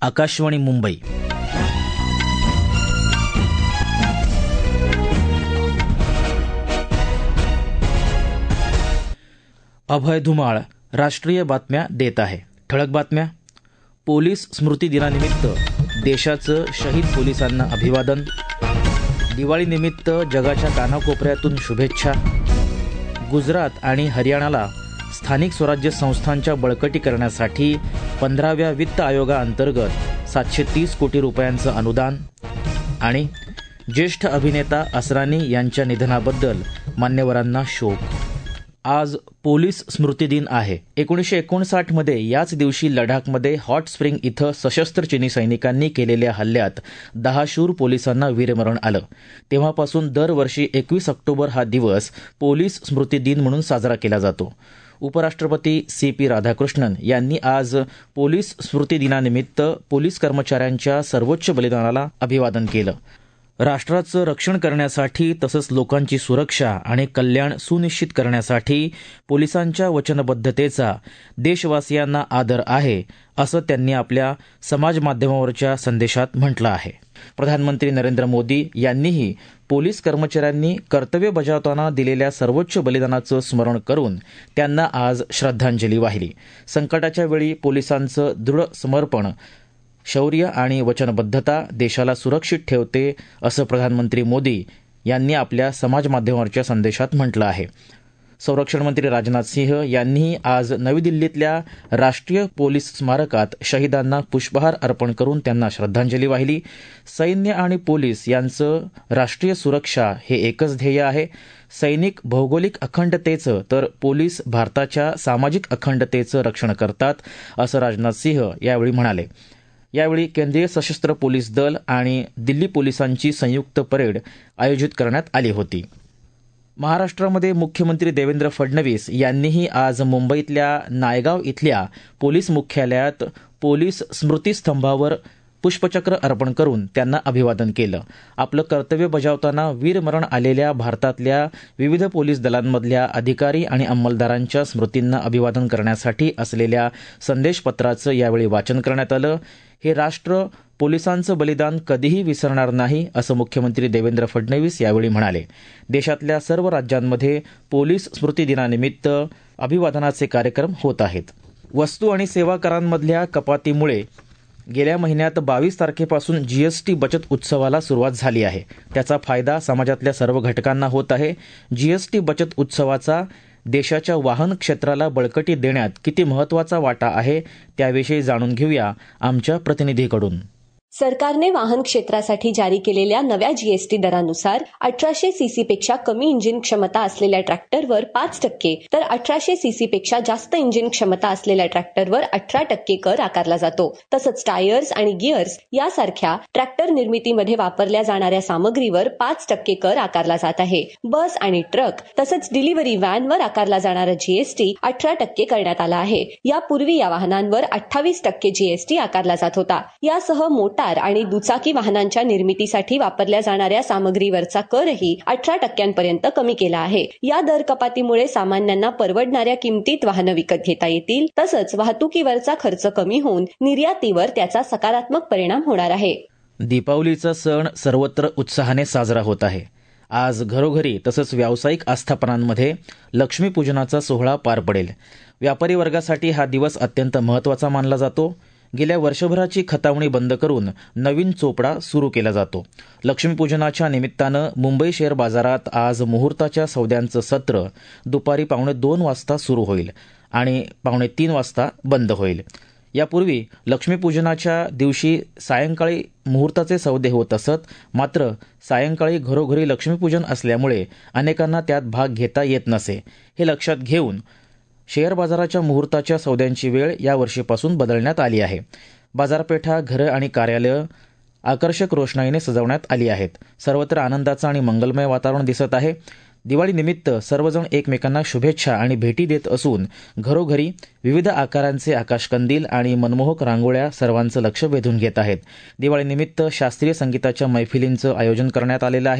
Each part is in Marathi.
आकाशवाणी मुंबई. अभय धुमाळ राष्ट्रीय बातम्या देत आहे. ठळक बातम्या. पोलीस स्मृती दिनानिमित्त देशाचं शहीद पोलिसांना अभिवादन. दिवाळीनिमित्त जगाच्या कानाकोपऱ्यातून शुभेच्छा. गुजरात आणि हरियाणाला स्थानिक स्वराज्य संस्थांच्या बळकटीकरणासाठी 15व्या वित्त आयोगाअंतर्गत 730 कोटी रुपयांचं अनुदान. आणि ज्येष्ठ अभिनेता असरानी यांच्या निधनाबद्दल मान्यवरांना शोक. आज पोलीस स्मृती दिन आहे. 1959 मध्ये याच दिवशी लडाखमध्ये हॉट स्प्रिंग इथं सशस्त्र चिनी सैनिकांनी केलेल्या हल्ल्यात 10 शूर पोलिसांना वीरमरण आलं. तेव्हापासून दरवर्षी 21 ऑक्टोबर हा दिवस पोलीस स्मृती दिन म्हणून साजरा केला जातो. उपराष्ट्रपती CP राधाकृष्णन यांनी आज पोलीस स्मृती दिनानिमित्त पोलीस कर्मचाऱ्यांच्या सर्वोच्च बलिदानाला अभिवादन केलं. राष्ट्राचं रक्षण करण्यासाठी तसंच लोकांची सुरक्षा आणि कल्याण सुनिश्चित करण्यासाठी पोलिसांच्या वचनबद्धतेचा देशवासियांना आदर आहे, असं त्यांनी आपल्या समाजमाध्यमावरच्या संदेशात म्हटलं आहे. प्रधानमंत्री नरेंद्र मोदी यांनीही पोलीस कर्मचाऱ्यांनी कर्तव्य बजावताना दिलेल्या सर्वोच्च बलिदानाचं स्मरण करून त्यांना आज श्रद्धांजली वाहिली. संकटाच्या वेळी पोलिसांचं दृढ समर्पण, शौर्य आणि वचनबद्धता देशाला सुरक्षित ठेवते, असं प्रधानमंत्री मोदी यांनी आपल्या समाजमाध्यमावरच्या संदेशात म्हटलं आहे. संरक्षण मंत्री राजनाथ सिंह यांनीही आज नवी दिल्लीतल्या राष्ट्रीय पोलीस स्मारकात शहीदांना पुष्पहार अर्पण करून त्यांना श्रद्धांजली वाहिली. सैन्य आणि पोलीस यांचं राष्ट्रीय सुरक्षा हे एकच ध्येय आहे. सैनिक भौगोलिक अखंडतेचं तर पोलीस भारताच्या सामाजिक अखंडतेचं रक्षण करतात, असं राजनाथ सिंह यावेळी म्हणाले. यावेळी केंद्रीय सशस्त्र पोलीस दल आणि दिल्ली पोलिसांची संयुक्त परेड आयोजित करण्यात आली होती. महाराष्ट्रामध्ये मुख्यमंत्री देवेंद्र फडणवीस यांनीही आज मुंबईतल्या नायगाव इथल्या पोलीस मुख्यालयात पोलीस स्मृतीस्तंभावर पुष्पचक्र अर्पण करून त्यांना अभिवादन केलं. आपलं कर्तव्य बजावताना वीरमरण आलेल्या भारतातल्या विविध पोलीस दलांमधल्या अधिकारी आणि अंमलदारांच्या स्मृतींना अभिवादन करण्यासाठी असलेल्या संदेशपत्राचं यावेळी वाचन करण्यात आलं. हे राष्ट्र पोलिसांचं बलिदान कधीही विसरणार नाही, असं मुख्यमंत्री देवेंद्र फडणवीस यावेळी म्हणाले. देशातल्या सर्व राज्यांमध्ये पोलीस स्मृती दिनानिमित्त अभिवादनाचे कार्यक्रम होत आहेत. वस्तू आणि सेवा करांमधल्या कपातीमुळे गेल्या महिन्यात 22 तारखेपासून GST बचत उत्सवाला सुरुवात झाली आहे. त्याचा फायदा समाजातल्या सर्व घटकांना होत आहे. GST बचत उत्सवाचा देशाच्या वाहन क्षेत्राला बळकटी देण्यात किती महत्त्वाचा वाटा आहे, त्याविषयी जाणून घेऊया आमच्या प्रतिनिधीकडून. सरकारने वाहन क्षेत्रासाठी जारी केलेल्या नव्या GST दरानुसार 1800 cc पेक्षा कमी इंजिन क्षमता असलेल्या ट्रॅक्टरवर 5% तर 1800 cc पेक्षा जास्त इंजिन क्षमता असलेल्या ट्रॅक्टरवर 18% कर आकारला जातो. तसंच टायर्स आणि गिअर्स यासारख्या ट्रॅक्टर निर्मितीमध्ये वापरल्या जाणाऱ्या सामग्रीवर 5% कर आकारला जात आहे. बस आणि ट्रक तसंच डिलिव्हरी व्हॅनवर आकारला जाणारा GST 18% करण्यात आला आहे. यापूर्वी या वाहनांवर 28% GST आकारला जात होता. यासह मोटार आणि दुचाकी वाहनांच्या निर्मितीसाठी वापरल्या जाणाऱ्या सामग्रीवरचा करही 18% कमी केला आहे. या दर कपातीमुळे सामान्यांना परवडणाऱ्या किमतीत वाहनं विकत घेता येतील. तसंच वाहतुकीवरचा खर्च कमी होऊन निर्यातीवर त्याचा सकारात्मक परिणाम होणार आहे. दीपावलीचा सण सर्वत्र उत्साहाने साजरा होत आहे. आज घरोघरी तसंच व्यावसायिक आस्थापनांमध्ये लक्ष्मीपूजनाचा सोहळा पार पडेल. व्यापारी वर्गासाठी हा दिवस अत्यंत महत्त्वाचा मानला जातो. गेल्या वर्षभराची खतावणी बंद करून नवीन चोपडा सुरू केला जातो. लक्ष्मीपूजनाच्या निमित्तानं मुंबई शेअर बाजारात आज मुहूर्ताच्या सौद्यांचं सत्र दुपारी 2:15 वाजता सुरू होईल आणि 2:45 वाजता बंद होईल. यापूर्वी लक्ष्मीपूजनाच्या दिवशी सायंकाळी मुहूर्ताचे सौदे होत असत. मात्र सायंकाळी घरोघरी लक्ष्मीपूजन असल्यामुळे अनेकांना त्यात भाग घेता येत नसे. हे लक्षात घेऊन शेअर बाजाराच्या मुहूर्ताच्या सौद्यांची वेळ यावर्षीपासून बदलण्यात आली आहे. बाजारपेठा, घरं आणि कार्यालयं आकर्षक रोषणाईने सजवण्यात आली आहेत. सर्वत्र आनंदाचं आणि मंगलमय वातावरण दिसत आहे. दिवाळीनिमित्त सर्वजण एकमेकांना शुभेच्छा आणि भेटी देत असून घरोघरी विविध आकारांचे आकाशकंदील आणि मनमोहक रांगोळ्या सर्वांचं लक्ष वेधून घेत आहेत. दिवाळीनिमित्त शास्त्रीय संगीताच्या मैफिलींचं आयोजन करण्यात आलेलं आहे.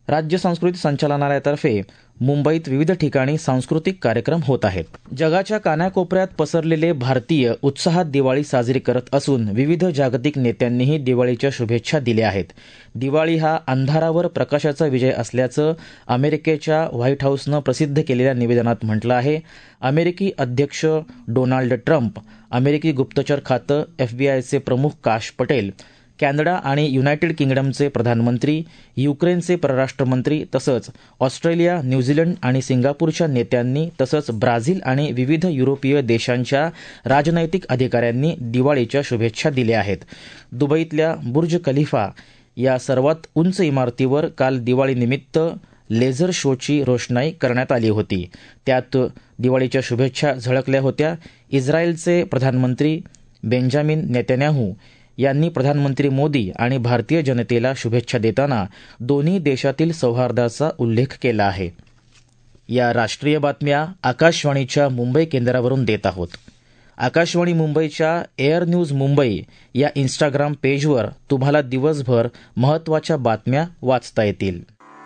राज्य संस्कृती संचालनालयातर्फे मुंबईत विविध ठिकाणी सांस्कृतिक कार्यक्रम होत आहेत. जगाच्या कानाकोपऱ्यात पसरलेले भारतीय उत्साहात दिवाळी साजरी करत असून विविध जागतिक नेत्यांनीही दिवाळीच्या शुभेच्छा दिल्या आहेत. दिवाळी हा अंधारावर प्रकाशाचा विजय असल्याचं अमेरिकेच्या व्हाईट हाऊसनं प्रसिद्ध केलेल्या निवेदनात म्हटलं आहे. अमेरिकी अध्यक्ष डोनाल्ड ट्रम्प, अमेरिकी गुप्तचर खातं FBI प्रमुख काश पटेल, कॅनडा आणि युनायटेड किंगडमचे प्रधानमंत्री, युक्रेनचे परराष्ट्रमंत्री तसंच ऑस्ट्रेलिया, न्यूझीलंड आणि सिंगापूरच्या नेत्यांनी तसंच ब्राझील आणि विविध युरोपीय देशांच्या राजनैतिक अधिकाऱ्यांनी दिवाळीच्या शुभेच्छा दिल्या आहेत. दुबईतल्या बुर्ज खलिफा या सर्वात उंच इमारतीवर काल दिवाळीनिमित्त लेझर शोची रोषणाई करण्यात आली होती. त्यात दिवाळीच्या शुभेच्छा झळकल्या होत्या. इस्रायलचे प्रधानमंत्री बेंजामिन नेतन्याहू यांनी प्रधानमंत्री मोदी आणि भारतीय जनतेला शुभेच्छा देताना दोन्ही देशातील सौहार्दाचा उल्लेख केला आहे. या राष्ट्रीय बातम्या आकाशवाणीच्या मुंबई केंद्रावरून देत आहोत. आकाशवाणी मुंबईच्या एअर न्यूज मुंबई या इंस्टाग्राम पेजवर तुम्हाला दिवसभर महत्त्वाच्या बातम्या वाचता येतील.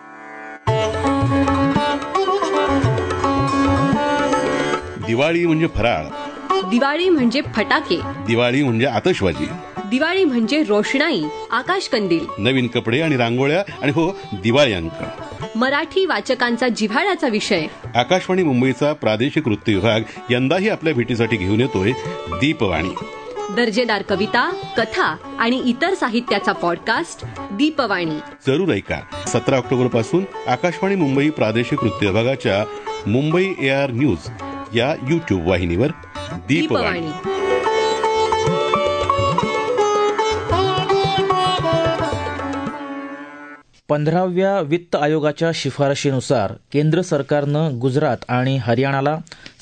दिवाळी म्हणजे फराळ, दिवाळी म्हणजे फटाके, दिवाळी म्हणजे आतषबाजी, दिवाळी म्हणजे रोषणाई, आकाशकंदील, नवीन कपडे आणि रांगोळ्या आणि हो दिवाळी अंक. मराठी वाचकांचा जिव्हाळ्याचा विषय. आकाशवाणी मुंबईचा प्रादेशिक वृत्त विभाग यंदाही आपल्या भेटीसाठी घेऊन येतोय दीपवाणी. दर्जेदार कविता, कथा आणि इतर साहित्याचा पॉडकास्ट दीपवाणी. जरूर ऐका. 17 ऑक्टोबर पासून आकाशवाणी मुंबई प्रादेशिक वृत्त विभागाच्या मुंबई AR न्यूज या YouTube वाहिनीवर दीपवाणी. 15व्या वित्त आयोगाच्या शिफारशीनुसार केंद्र सरकारनं गुजरात आणि हरियाणाला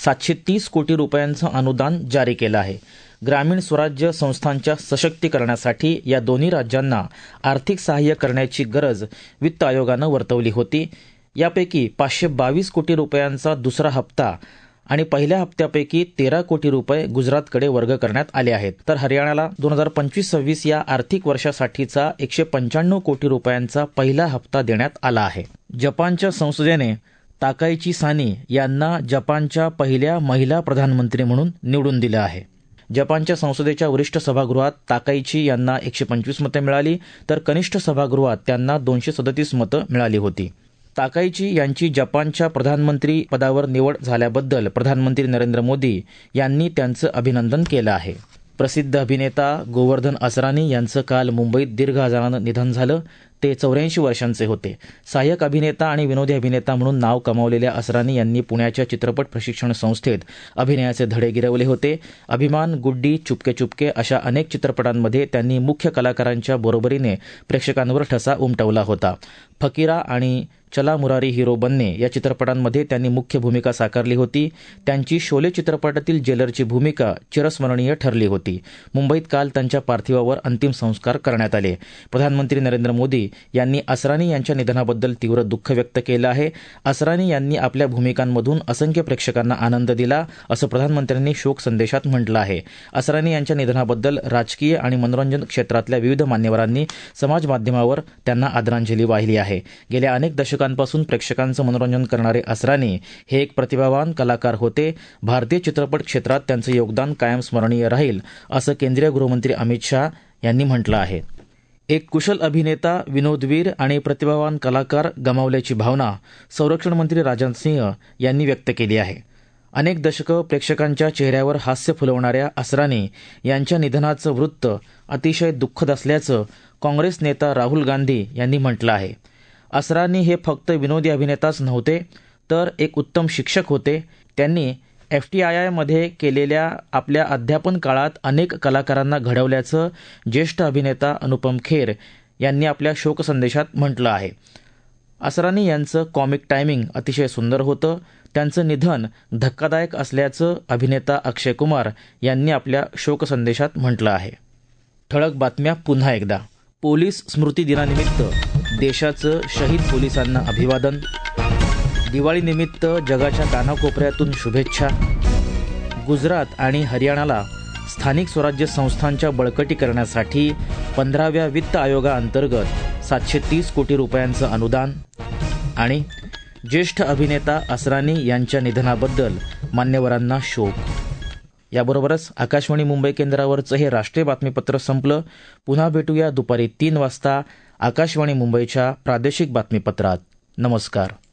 730 कोटी रुपयांचं अनुदान जारी केलं आहे. ग्रामीण स्वराज्य संस्थांच्या सशक्तीकरणासाठी या दोन्ही राज्यांना आर्थिक सहाय्य करण्याची गरज वित्त आयोगानं वर्तवली होती. यापैकी 522 कोटी रुपयांचा दुसरा हप्ता आणि पहिल्या हप्त्यापैकी 13 कोटी रुपये गुजरातकडे वर्ग करण्यात आले आहेत. तर हरियाणाला 2025-26 या आर्थिक वर्षासाठीचा 195 कोटी रुपयांचा पहिला हप्ता देण्यात आला आहे. जपानच्या संसदेने ताकाइची सानी यांना जपानच्या पहिल्या महिला प्रधानमंत्री म्हणून निवडून दिलं आहे. जपानच्या संसदेच्या वरिष्ठ सभागृहात ताकाइची यांना 125 मतं मिळाली, तर कनिष्ठ सभागृहात त्यांना 237 मतं मिळाली होती. ताकाइची यांची जपानच्या प्रधानमंत्री पदावर निवड झाल्याबद्दल प्रधानमंत्री नरेंद्र मोदी यांनी त्यांचं अभिनंदन केलं आहे. प्रसिद्ध अभिनेता गोवर्धन असरानी यांचं काल मुंबईत दीर्घ आजारानं निधन झालं. ते 84 वर्षांचे होते. सहाय्यक अभिनेता आणि विनोदी अभिनेता म्हणून नाव कमावलेल्या असरानी यांनी पुण्याच्या चित्रपट प्रशिक्षण संस्थेत अभिनयाचे धडे गिरवले होते. अभिमान, गुड्डी, चुपके चुपके अशा अनेक चित्रपटांमध्ये त्यांनी मुख्य कलाकारांच्या बरोबरीने प्रेक्षकांवर ठसा उमटवला होता. फकीरा आणि चला मुरारी हिरो बनने या चित्रपटांमध्ये त्यांनी मुख्य भूमिका साकारली होती. त्यांची शोले चित्रपटातील जेलरची भूमिका चिरस्मरणीय ठरली होती. मुंबईत काल त्यांच्या पार्थिवावर अंतिम संस्कार करण्यात आले. प्रधानमंत्री नरेंद्र मोदी यांनी असरानी यांच्या निधनाबद्दल तीव्र दुःख व्यक्त केलं आहे. असरानी यांनी आपल्या भूमिकांमधून असंख्य प्रेक्षकांना आनंद दिला, असं प्रधानमंत्र्यांनी शोक संदेशात म्हटलं आहे. असरानी यांच्या निधनाबद्दल राजकीय आणि मनोरंजन क्षेत्रातल्या विविध मान्यवरांनी समाज माध्यमावर त्यांना आदरांजली वाहिली आहे. गेल्या अनेक दशकांपासून प्रेक्षकांचं मनोरंजन करणारे असरानी हे एक प्रतिभावान कलाकार होते. भारतीय चित्रपट क्षेत्रात त्यांचं योगदान कायम स्मरणीय राहील, असं केंद्रीय गृहमंत्री अमित शाह यांनी म्हटलं आहे. एक कुशल अभिनेता, विनोदवीर आणि प्रतिभावान कलाकार गमावल्याची भावना संरक्षण मंत्री राजनाथ सिंह यांनी व्यक्त केली आहे. अनेक दशकं प्रेक्षकांच्या चेहऱ्यावर हास्य फुलवणाऱ्या असरानी यांच्या निधनाचं वृत्त अतिशय दुःखद असल्याचं काँग्रेस नेता राहुल गांधी यांनी म्हटलं आहे. असरानी हे फक्त विनोदी अभिनेताच नव्हते, तर एक उत्तम शिक्षक होते. त्यांनी FTIमध्ये केलेल्या आपल्या अध्यापन काळात अनेक कलाकारांना घडवल्याचं ज्येष्ठ अभिनेता अनुपम खेर यांनी आपल्या शोकसंदेशात म्हटलं आहे. असरानी यांचं कॉमिक टायमिंग अतिशय सुंदर होतं. त्यांचं निधन धक्कादायक असल्याचं अभिनेता अक्षय कुमार यांनी आपल्या शोकसंदेशात म्हटलं आहे. ठळक बातम्या पुन्हा एकदा. पोलीस स्मृती दिनानिमित्त देशाचं शहीद पोलिसांना अभिवादन. दिवाळीनिमित्त जगाच्या कानाकोपऱ्यातून शुभेच्छा. गुजरात आणि हरियाणाला स्थानिक स्वराज्य संस्थांच्या बळकटीकरणासाठी 15व्या वित्त आयोगाअंतर्गत 730 कोटी रुपयांचं अनुदान. आणि ज्येष्ठ अभिनेता असरानी यांच्या निधनाबद्दल मान्यवरांना शोक. याबरोबरच आकाशवाणी मुंबई केंद्रावरचं हे राष्ट्रीय बातमीपत्र संपलं. पुन्हा भेटूया दुपारी 3 वाजता आकाशवाणी मुंबईच्या प्रादेशिक बातमीपत्रात. नमस्कार.